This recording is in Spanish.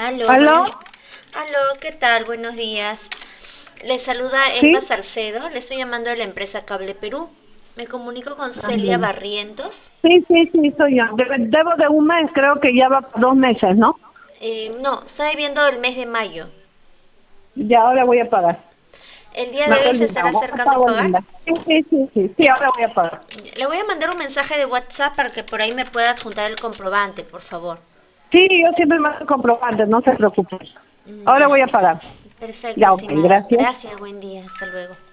Aló, ¿Aló? Aló, ¿qué tal? Buenos días. Le saluda Elba ¿Sí? Salcedo, le estoy llamando de la empresa Cable Perú. Me comunico con Ah, Celia bueno. Barrientos. Sí, soy yo. Debo de un mes, creo que ya va por 2 meses, ¿no? No, estoy viendo el mes de mayo. Ya ahora voy a pagar. El día Me de he hoy se estará olvidado. acercando a Pago pagar. linda. Sí, ahora voy a pagar. Le voy a mandar un mensaje de WhatsApp para que por ahí me pueda adjuntar el comprobante, por favor. Sí, yo siempre me hago comprobante, no se preocupe. Ahora Ya, voy a pagar. perfecto, Ya, ok, estimada. gracias. Gracias, buen día, hasta luego.